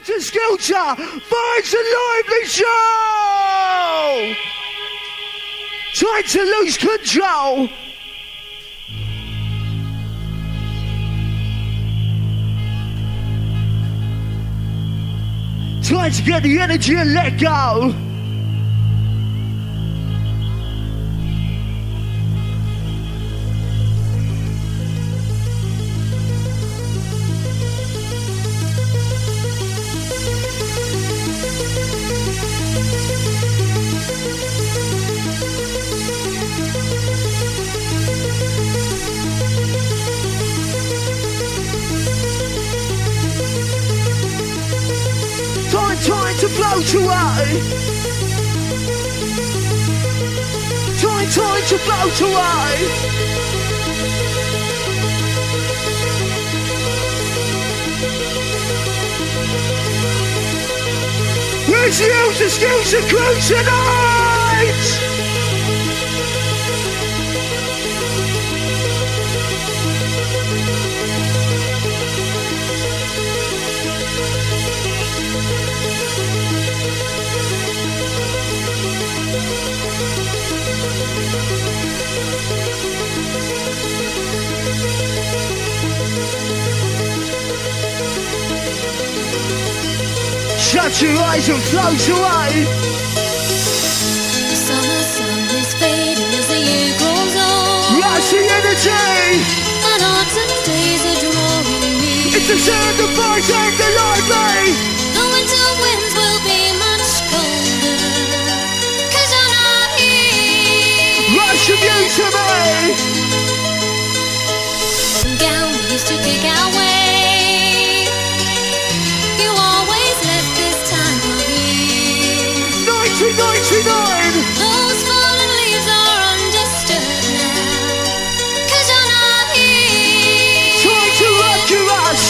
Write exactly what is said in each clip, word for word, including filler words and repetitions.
Helter Skelter finds a lively show! Time to lose control! Time to get the energy and let go! Time to float away. Time, time to float away. Where's the Helter Skelter crew tonight? Shut your eyes and float away. The summer sun is fading as the year grows on. Rush the energy. And autumn days are drawing near. It's the sound of voice and the lively. The winter winds will be much colder, 'cause you're not here. Rush of you to me. And down we used to pick our way. You always left this time of year. ninety ninety-nine. Those fallen leaves are undisturbed now, 'cause you're not here. Time to rock your rush.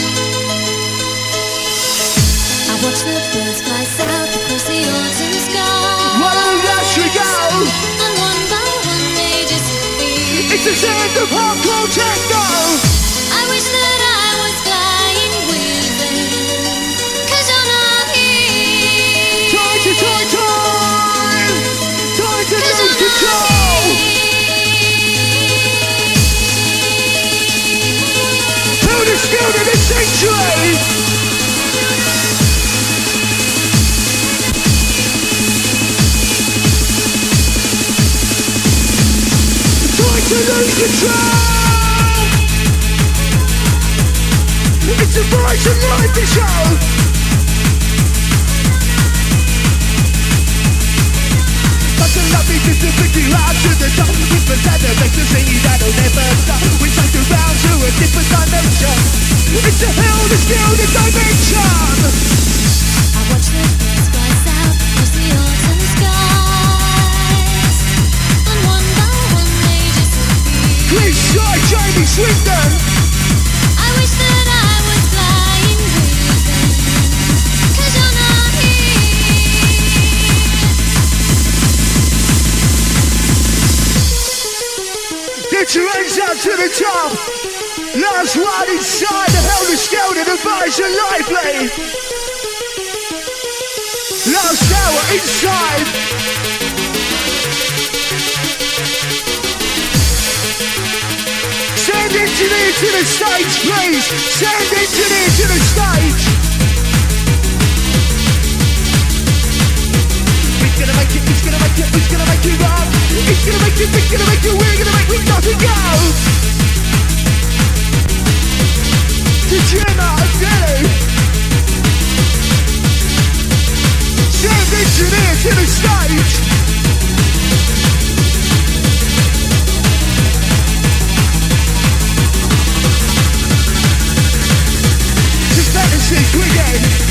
I watch the birds fly south across the autumn sky. What a rush we go. And one by one they disappear. It's the sound of hardcore techno. I wish that I was flying with them, 'cause you're not here. Time to time, time. Time to 'Cause lose you're not control. Helter Skelter this century. Time to lose control. It's a bright and lively show. Such a lovely disability right to the top. With the standard makes the singing that'll never stop. We take you round to a different dimension. It's a Helter Skelter dimension. I watch the birds fly south across the autumn skies, and one by one they disappear. Please try Jamie Swindon. I wish that I was flying with them, 'cause you're not here. Get your hands up to the top. Last one inside the Helter Skelter, the vibes are lively. Last hour inside. Send engineer to the stage, please. Send engineer to the stage. It's gonna make it, it's gonna make it, it's gonna make it up. It's gonna make it, it's gonna make it, we're gonna make it, nothing go. To Gemma and Dilly. Send engineer to the stage. Just let us see quick.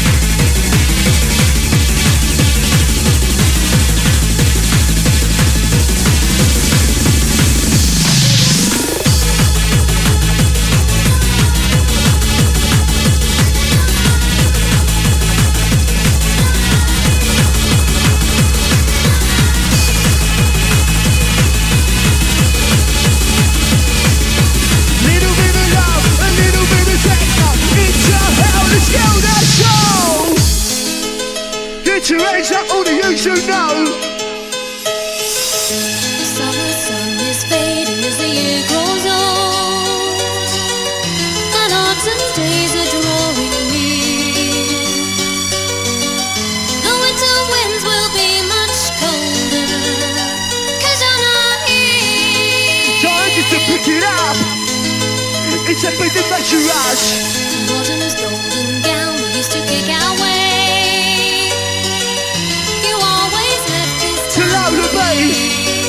Little bit of love, a little bit of techno. It's a Helter Skelter show. Put your hands up, all the yous who know. The summer sun is fading as the year grows old, and autumn days are drawing near. The winter winds will be much colder, 'cause you're not here. Time just to pick it up. It's a bit that makes you rush. Autumn's golden gown we used to kick our way. You always left this To time love the with bay. me.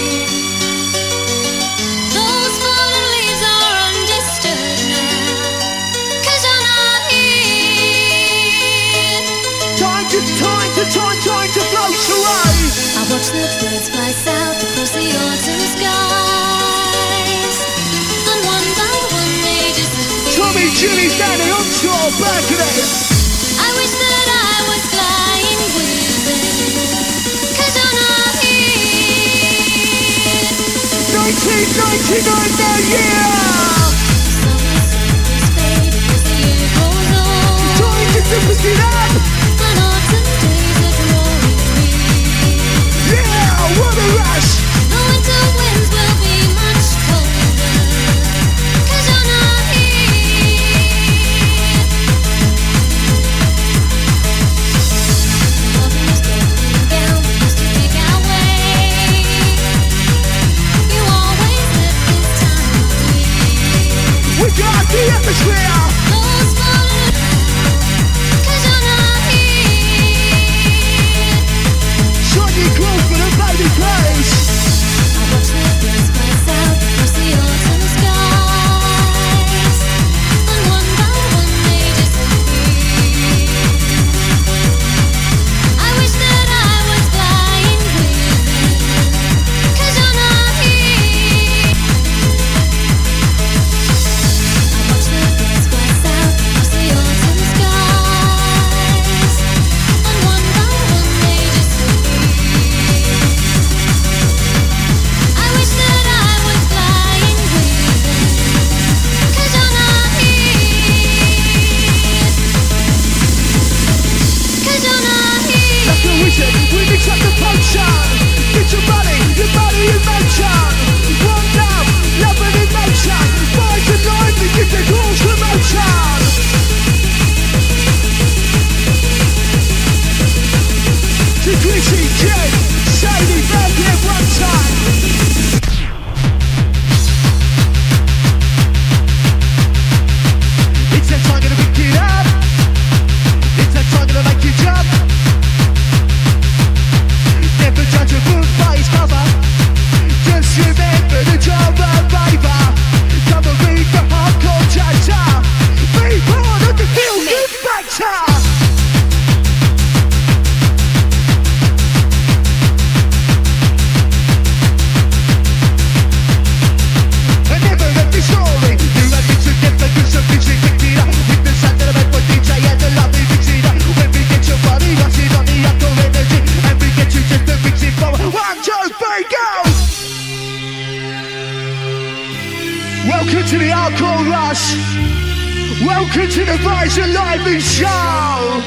Those fallen leaves are undisturbed now, 'cause you're not here. Time to, time to, time, time to float away. I watch the birds fly south across the autumn skies, and one by one they disappear. Tommy, Jimmy, Danny, on tour, back of it. I wish that I was flying with them, 'cause you're not here. nineteen ninety-nine, the year. Summer sun is fading as the year grows old, Time just to pick it up. and autumn days are drawing near. Yeah, what a rush. The winter winds will be much colder, 'cause you're not here. Autumn's golden gown we used to kick our way. You always left this time with me. We got the atmosphere. Those fallen, 'cause you're not here. Sonny Crawford and Baby Place. I watch the birds fly south across the autumn skies, and one by one they disappear. I wish that I was flying with them, 'cause you're not here. I watch the birds fly south across the autumn skies, and one by one they disappear. I wish that I was flying with them, 'cause you're not here. 'Cause you're not here. That's the reason we mix up the potion. Get your body, your body in motion. One love, love and emotion. Fight and life and get the calls promotion. To Greasy Jen, Sadie, back here one time. It's that time gonna pick it up. It's that time gonna make you jump. Never judge a book by its cover. Just remember the job of favor. Come and read the hardcore chatter. Be part of the feel-good factor. I never left the story. You and me together, cause the bitch picked it up. With the sound of the bad boy D J and the lovely mixing up. When we get your body rushing on the outdoor energy, and we get you just to mix it forward. One, two, three, go! Welcome to the Hardcore Rush. Welcome to the Visor Live Show.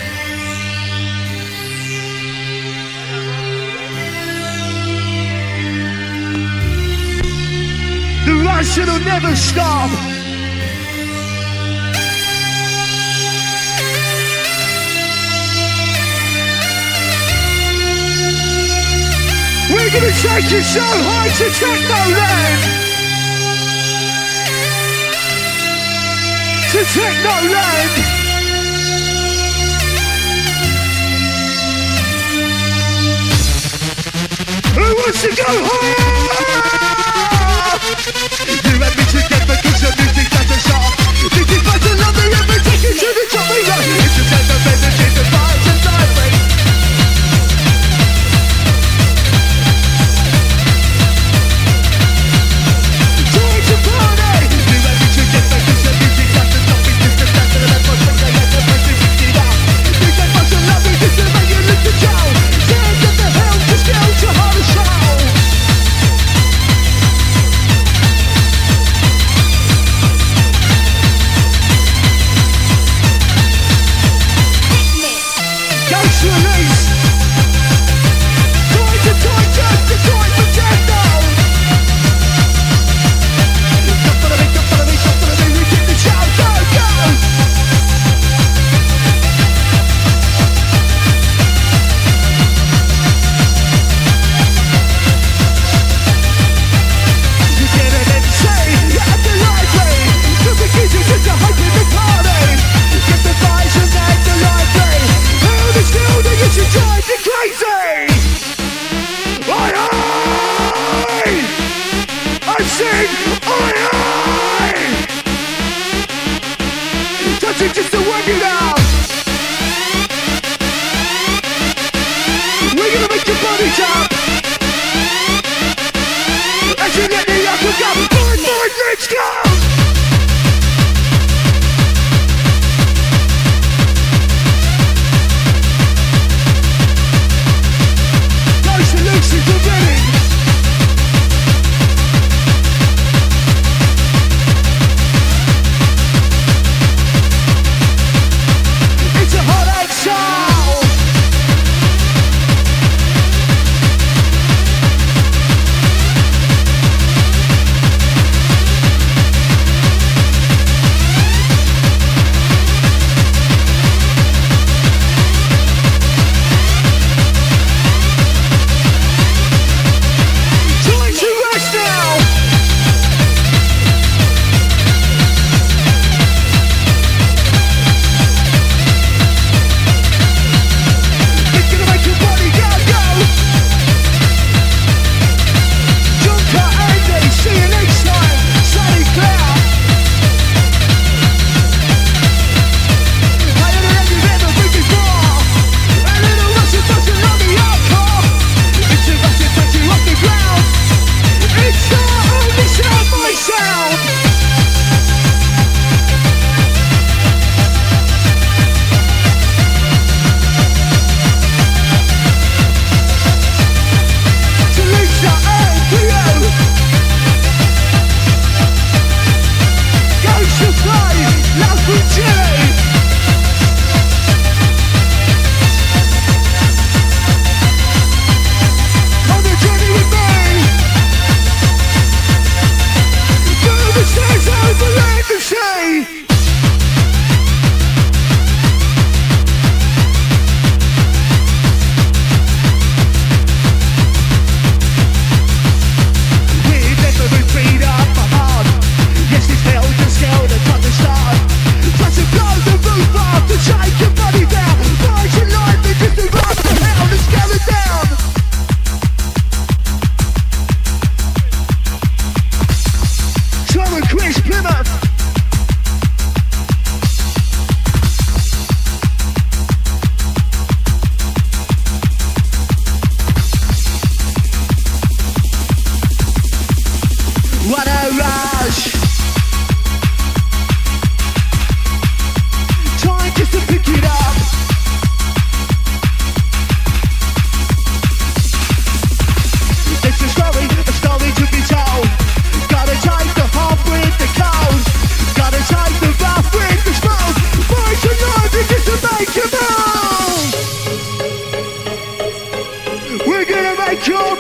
The rush will never stop. We're gonna take you so high to Technoland. To Technoland. Who wants to go higher? You and me together cause the music doesn't stop. This is fun to love me and we take you to the top. We go. It's the sense of energy, the vibes and vibrate. Joy to party. You and me together cause the music doesn't stop. It's just the sense of the left one thing I had to make you pick it up. You get fun to love me just to make you look to Joe. Dance at the hell, just go to harder show.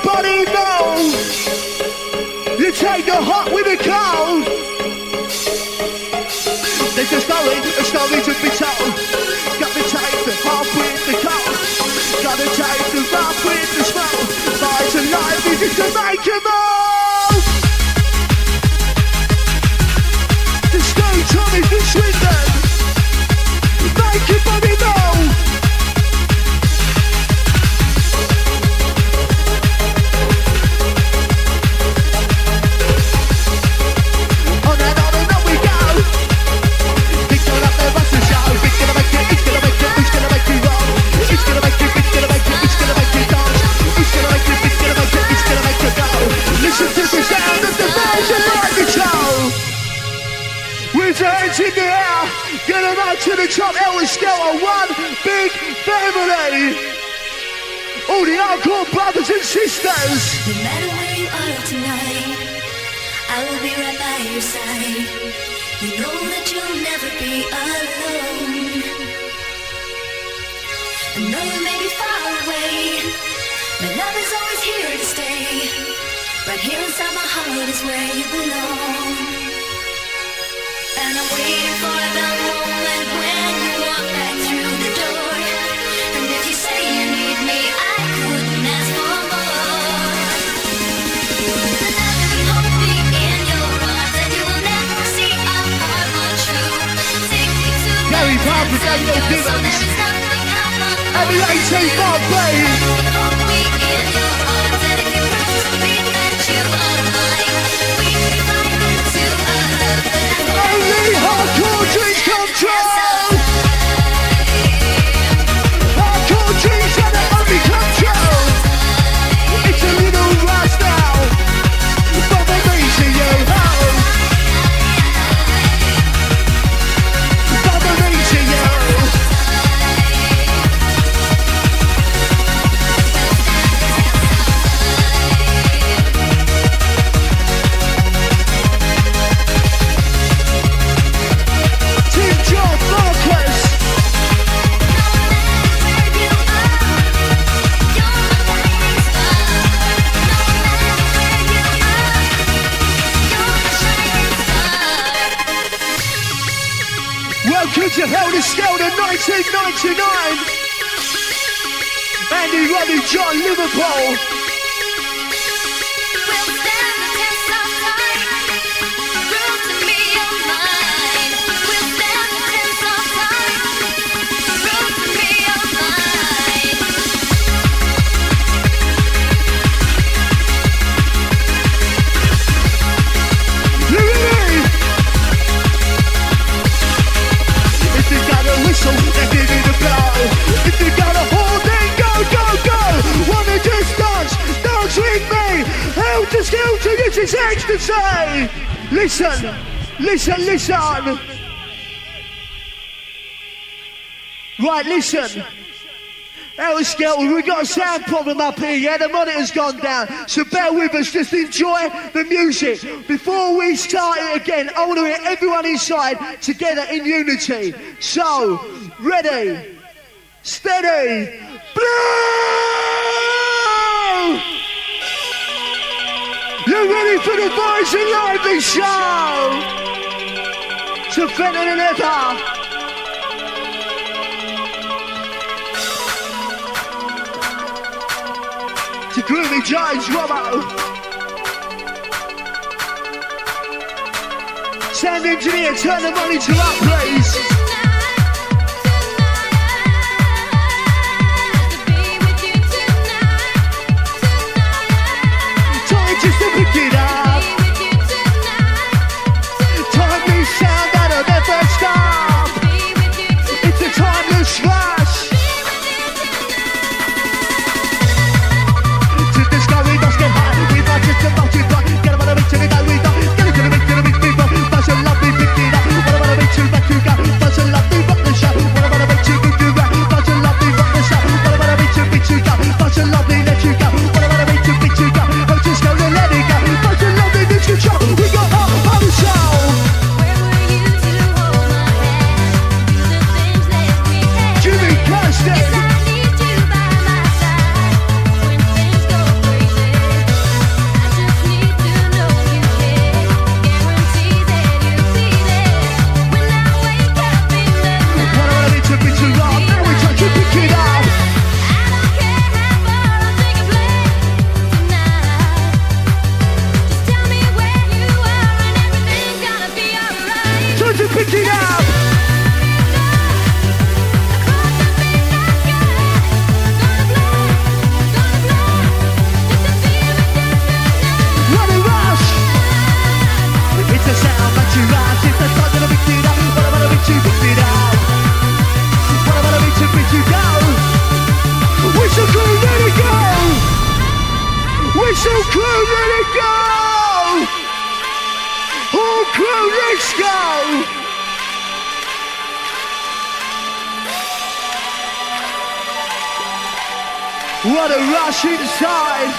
everybody know you take the hot with the cold. There's a story, a story to be told. Gotta take the hot with the cold. Gotta take the rough with the smoke. Life's a life, we just to make a move. The stone Tommy from Swindon. Make your body know. Hands in the air, get them out to the top. Elwood Skelter, one big family. All the hardcore brothers and sisters. No matter where you are tonight, I will be right by your side. You know that you'll never be alone. I know you may be far away, but love is always here to stay. Right here inside my heart is where you belong. And I'm waiting for the moment when you walk back through the door. And if you say you need me, I couldn't ask for more. The love will hold me in your arms, and you will never see our heart more true. Take me to Gary Parker, Daniel Gibbons. So there is nothing I won't do. Every eighteen bar play. Hold me in your arms, and if you promise me that you are mine, we can fly into a love that only hardcore dreams come true. Hardcore dreams that only come true. It's a little rush now, from the me to you. From the me to you. Welcome to Hell to Skelter nineteen ninety-nine. Andy, Roddy, John, Liverpool. We'll stand the test of time. Prove to me you're mine. We'll stand the test of time. Prove to me you're mine. You ready? If you got a whistle, then give it a blow. If you got a horn, then go, go, go. Wanna just dance, dance with me. Hell to Skelter, this is ecstasy. Listen, listen, listen. Right, listen. Hell to Skelter, we got a sound problem up here, yeah? The monitor's gone down. So bear with us, just enjoy the music. Before we start it again, I want to hear everyone inside together in unity. So, ready, steady, blow! You ready for the Boys and Lively show? To Fenton and Heather. To Groovy Giants, Robbo. Sound engineer, turn the monitor up, please. Time just to pick it up. Timeless sound that'll never stop. It's a timeless rush. Just a multiply, get about a bit to the guy we got. Get it to the big, to the big people. Bunch of lovely, pick it up. What about a bit to back to go? Bunch of Official crew, let it go! All crew, let's go! What a rush inside!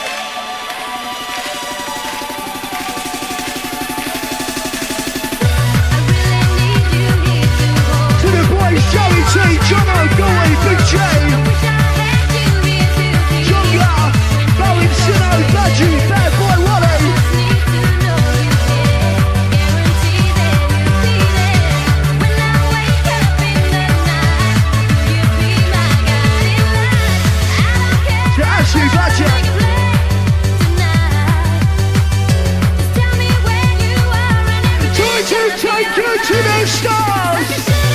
To the boys, Joey T, Jono, Goey, Big J, Jonga, Bowen, Sino, Budgie, Bad Boy, Wally. To Ashley, Budgie. Time to take you to the stars.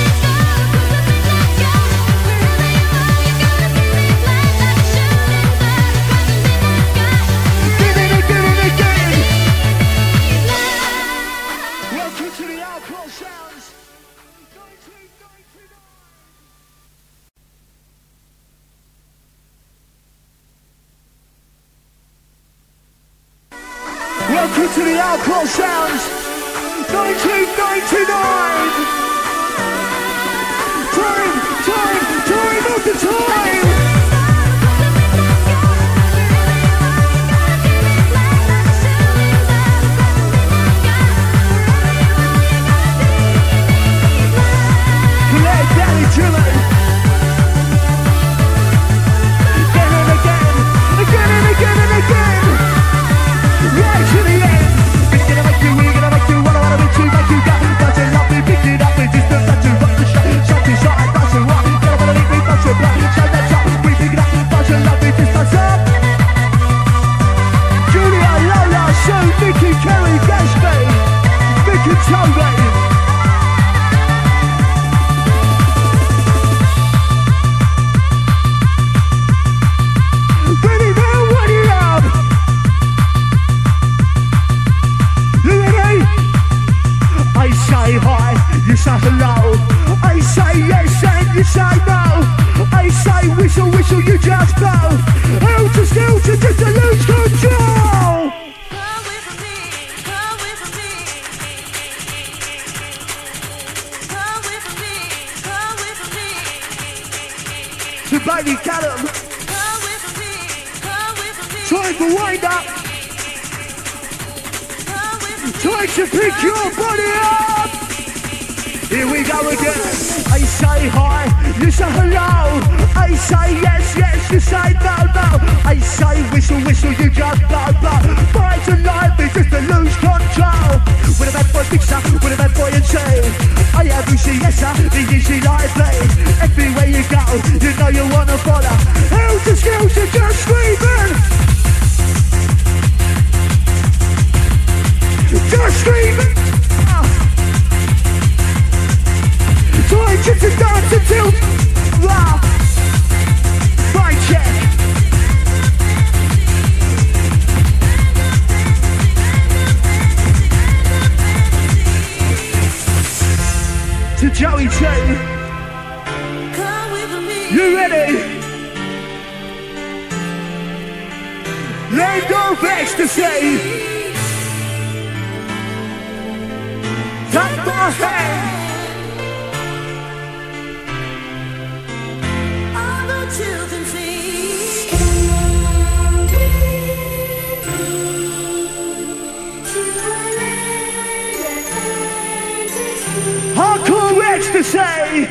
Welcome to the Outlaw Sounds, nineteen ninety-nine. Time, time, time of the time. Let Daddy Jimmy. Again and again, again and again and again. Right to the end. We're gonna make you, we're gonna make you, what I wanna be to make you go. But you love me, pick it up, it's just a touch of rock the shot. Shot to shot, touch of rock. Gotta wanna leave me, touch of blood. Shine that top, we pick it up, but you love me, just touch up. Julia, Lola, Sue, Vicky, Kerry, Gatsby, Vic and Toby. Ready now, what do you have? You ready? I say hi, you say hello. I say yes and you say no. I say whistle, whistle, you just blow. Out to still to just to lose control. Come with me, come with me. Come with me, come with me. To baby Callum, Come with me, come with me. time for wind up. Come with me. Time to pick your body up. Here we go again. I say hi, you say hello. I say yes, yes, you say no, no. I say whistle, whistle, you just blow, blow. Fight and life is just to lose control. With a bad boy picture, with a bad boy and say I have you see yes, sir, the easy lively. Everywhere you go, you know you wanna follow. How's the skills are just screaming. Just screaming. Ah. Time to dance until wow. Right check. To Joey T. Come with me. You ready? Land of ecstasy. Take my hand. All the children sing. Hardcore ecstasy.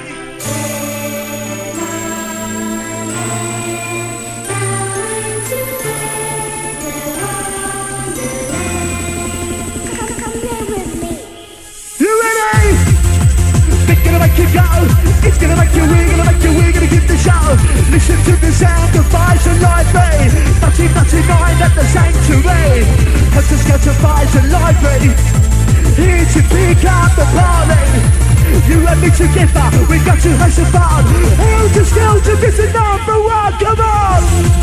You ready? It's gonna make you go. It's gonna make you, we're gonna make you, we're gonna give the show. Listen to the sound of vibes and lively. nineteen ninety-nine at the sanctuary. Hunters, scouts and vibes and lively. Here to pick up the party. You and me together, we got to have some fun. Hell to still to this is number one, come on.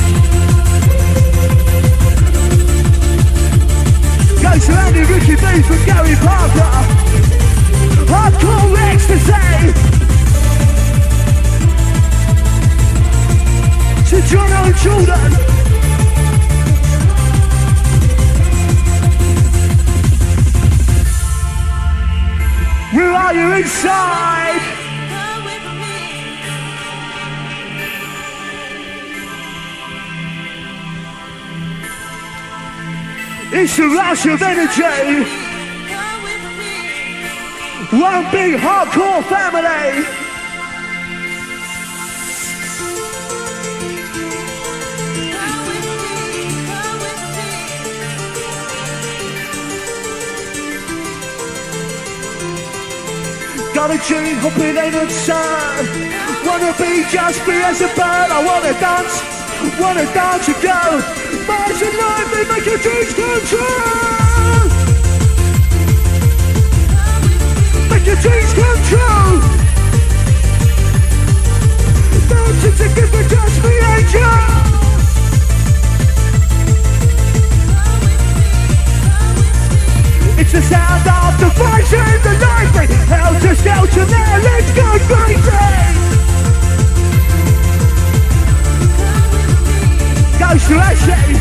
Goes to Andy, Ricky B from Gary Parker. Hardcore ecstasy. To Jono and Jordan. fire inside. It's a rush of energy. One big hardcore family. Got a dream, hopping in and sun. Wanna be just free as a bird. I wanna dance, wanna dance and go. March and life, they make your dreams come true. Make your dreams come true. Mountains are given just for angel. It's the sound of the voice in the library. Helter skelter there, let's go crazy. Goes to Ashley.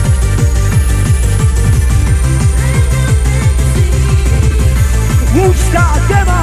Woolstar demo.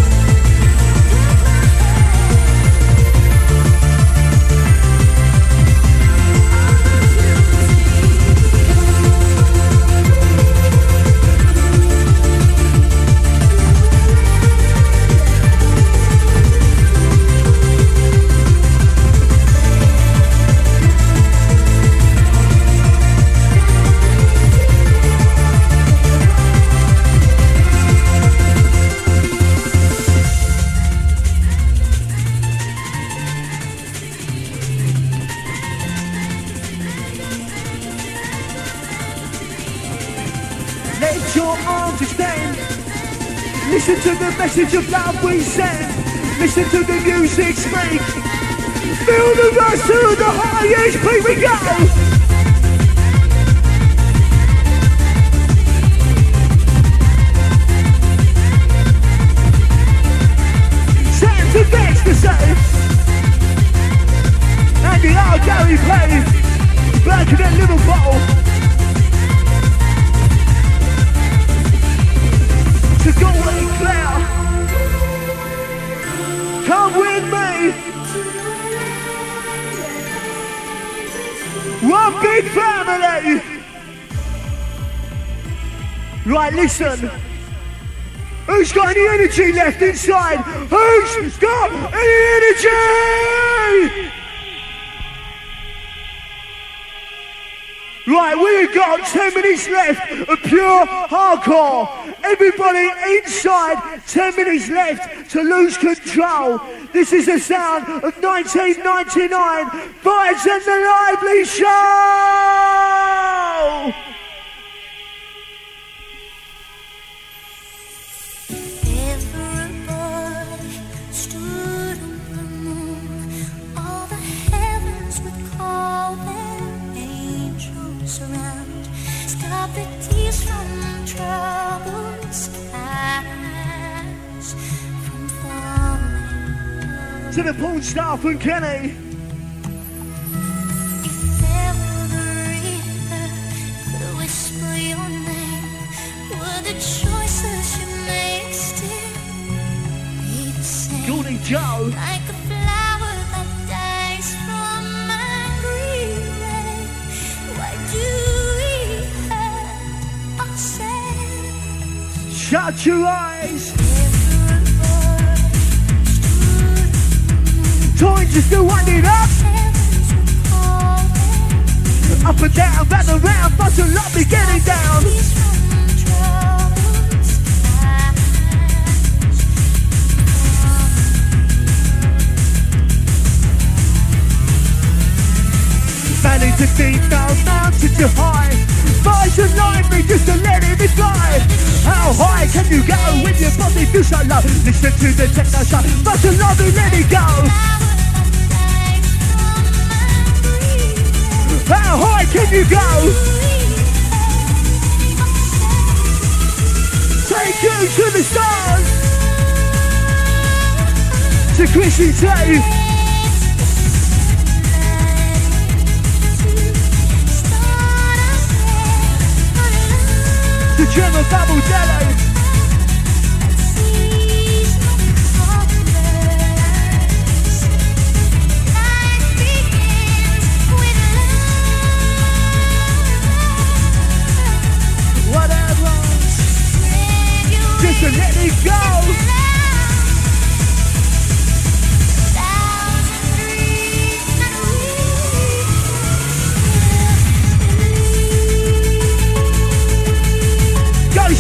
Listen to the message of love we send. Listen to the music speak. Feel the rush to the highest peak we go. Sounds of ecstasy. And the old Gary plays. Back in that little bottle. To go away clear. Come with me. One big family. Right, listen. Who's got any energy left inside? Who's got any energy? Right, we've got ten minutes left of pure hardcore. Everybody inside, ten minutes left to lose control. This is the sound of nineteen ninety-nine, Vibes and the Lively Show! Everybody stood on the moon. All the heavens would call their angels around. Stop the tears from troubled skies from falling. To the porn star from Kenny. If there were the river could whisper your name, would the choices you make still be the same? Goldie Joe. Like a flower that dies from angry rain. Why do we hurt ourselves? Shut your eyes. Time just to wind it up. Up and down, round and round, but to love me getting down. Valley to deep, down, mountain to high. Fight and line me just to let it fly. How high can you go when your body feels so low? Listen to the techno sound, but to love me, let it go. How high can you go? Take you to the stars. To Chrissy T. To Gemma Babaldello.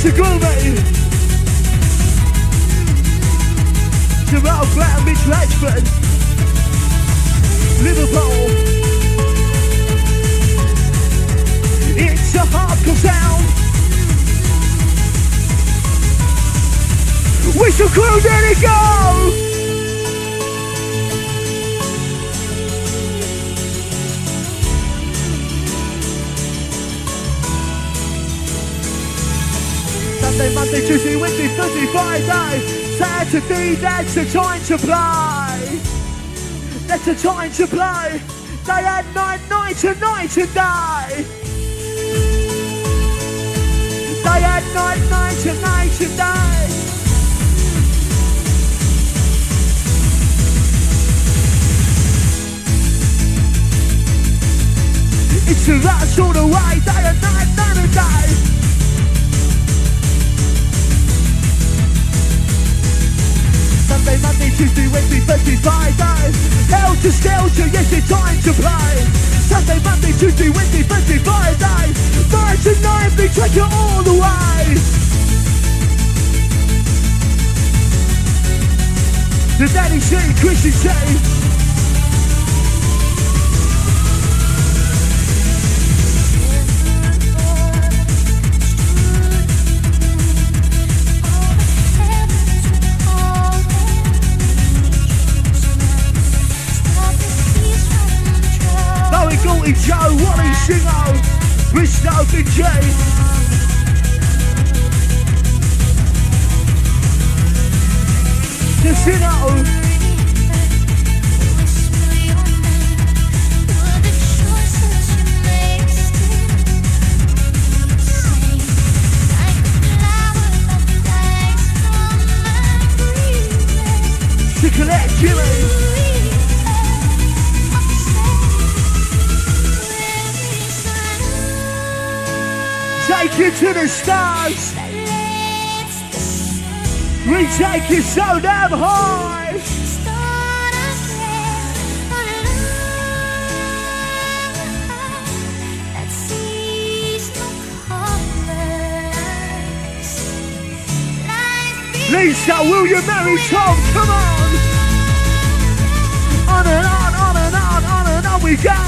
Mister Groovy, Jamal Brown, Mitch Ratchford, Liverpool. It's a hardcore sound. Whistle crew, let it go. Sunday, Monday, Tuesday, Wednesday, Thursday, Friday, Saturday, that's the time to play. That's the time to play. Day and night, night and night and day. Day and night, night and night and day. It's a rush all the way, day and night, night and day. Sunday, Monday, Tuesday, Wednesday, Thursday, Friday. Helter Skelter, yes, it's time to play. Sunday, Monday, Tuesday, Wednesday, Thursday, Friday. Night and night, we take it all the way. The Daddy C, Chrissy C. Gulty Joe, Wally Shingo, Bristow Big J. Casino. Chocolate Jimmy. Take you to the stars. We take you so damn high. Lisa, will you marry Tom? Come on. On and on, on and on, on and on we go.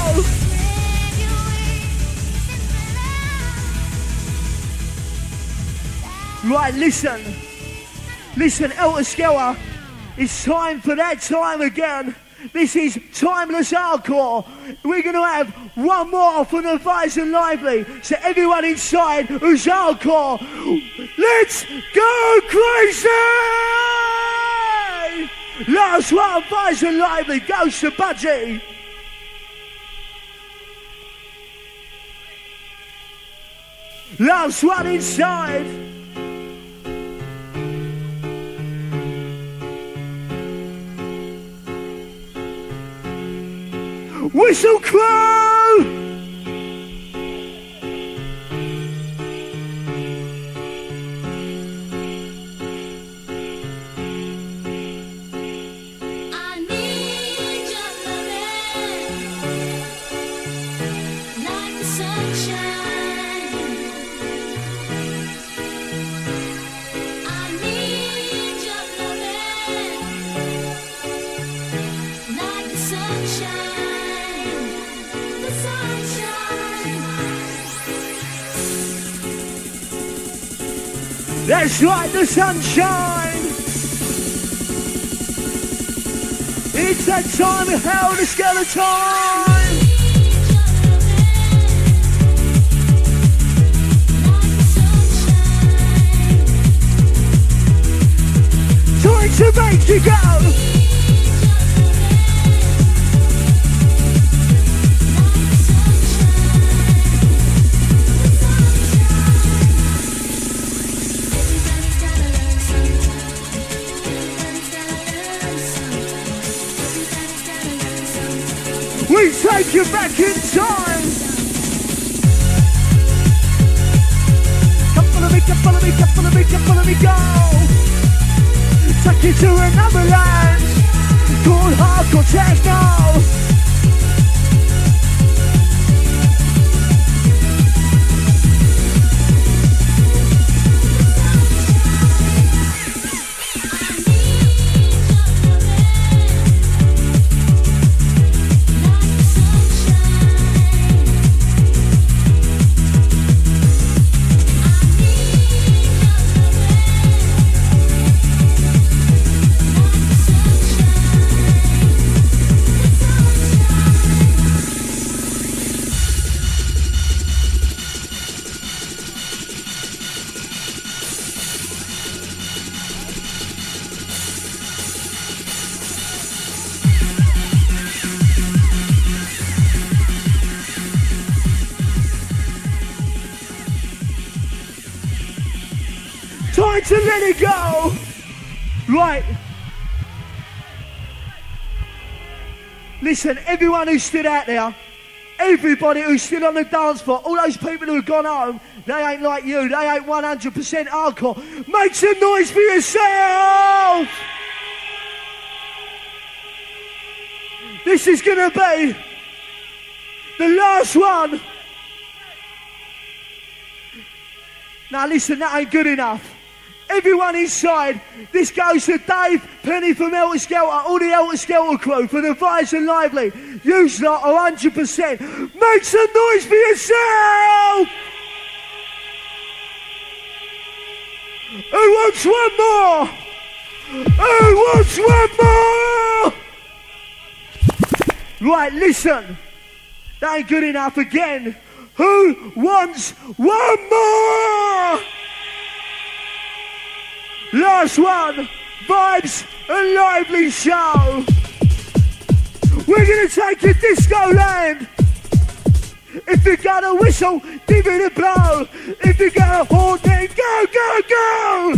Right, listen, listen, Helter Skelter, it's time for that time again. This is Timeless Hardcore. We're going to have one more from the Vice and Lively. So everyone inside who's hardcore, let's go crazy! Last one, Vice and Lively, goes to Budgie. Last one inside. Whistle Crew! That's right, the sunshine. It's that time of Helter Skelter time. Time to make you go. We take you back in time. Come follow me, come follow me, come follow me, come follow me, go. Take you to another land called hardcore techno. Time to let it go. Right. Listen, everyone who stood out there, everybody who stood on the dance floor, all those people who have gone home, they ain't like you. They ain't one hundred percent hardcore. Make some noise for yourself. This is going to be the last one. Now listen, that ain't good enough. Everyone inside, this goes to Dave, Penny from Helter Skelter, all the Helter Skelter crew, for the Vice and Lively. You lot are one hundred percent. Make some noise for yourself! Who wants one more? Who wants one more? Right, listen. That ain't good enough again. Who wants one more? Last one, Vibes and Lively show. We're gonna take you disco land. If you got a whistle, give it a blow. If you got a horn, then go, go, go.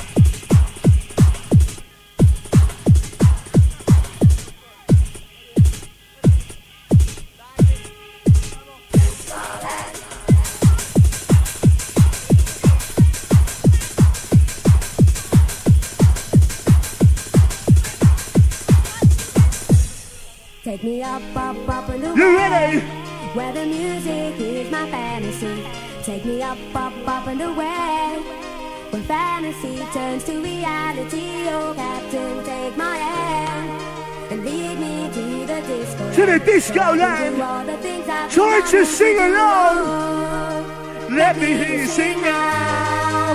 Take me up, up, up in the You ready? Where the music is my fantasy. Take me up, up, up and away. When fantasy turns to reality, oh Captain, take my hand and lead me to the disco. To the disco land. Try to sing along. Let me hear you sing now.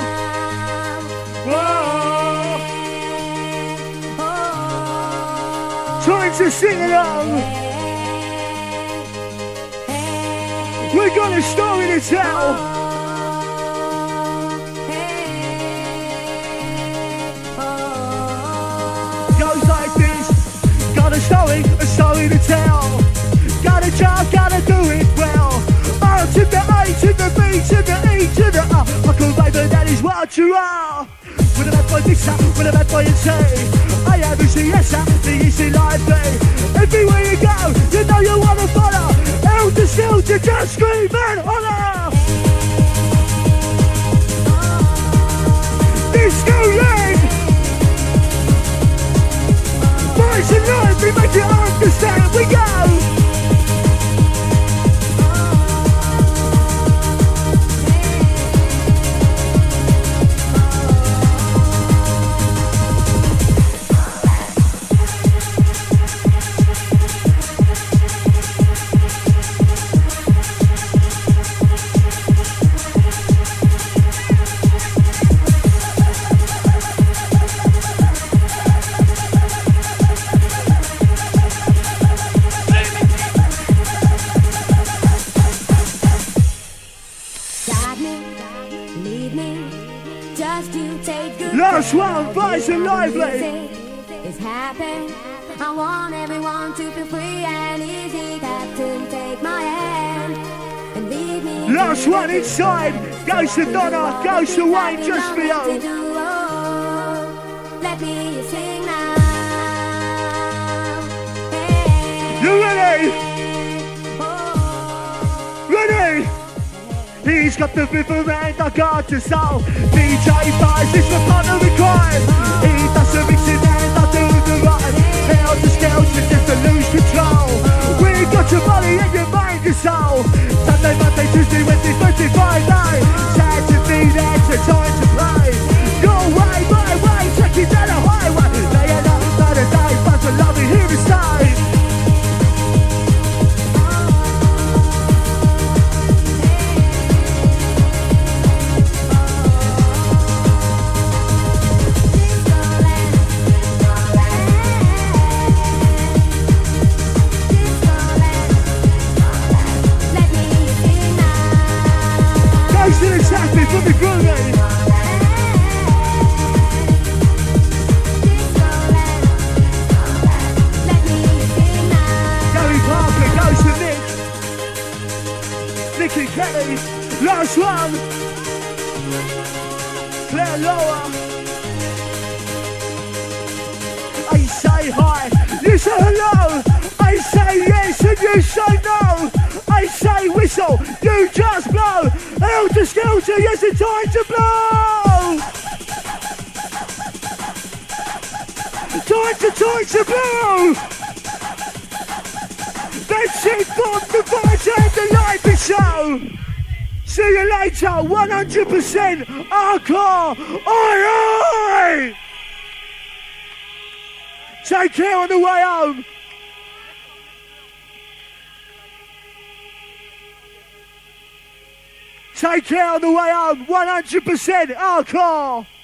Whoa. Trying to sing along. We're got a story to tell. Goes like this. Got a story, a story to tell. Got a job, gotta do it well. R to the A to the B to the E to the R. I can write, but that is what you are. With a bad boy this up, with a bad boy and say I have a C S up, the easy life be. Everywhere you go, you know you wanna follow. Elder still to just scream and holler. Disco land. Boys and life, we make you understand. We go. Last one, Vice and Lively. It's happening. I want everyone to feel free and easy. Captain, take my hand and lead me. Last one inside. Goes to Donna, goes to Wayne, just for you. Let me sing now. You ready? Ready? He's got the rhythm and I got your soul. D J Vice is the partner in crime. He does the mixing and I do the rhyme. Held the scales to just to lose control. We got your body and your mind, your soul. Sunday, Monday, Tuesday, Wednesday, Thursday, Friday. Saturday, there's the time to play. Your way, my way, take it down the highway. Day and night, night and day, but I love it here to stay. Exactly from the groovy. Gary Parker goes to Nick. Nicky Kelly, last one. Claire Laura. I say hi, you say hello. I say yes and you say no. I say whistle, you just blow. Helter Skelter, yes, it's time to blow. Time to, time to blow. That's it, from the vibes and the live show. See you later, one hundred percent hardcore. Oi, oi! Take care on the way home. Take care on the way home, one hundred percent hardcore.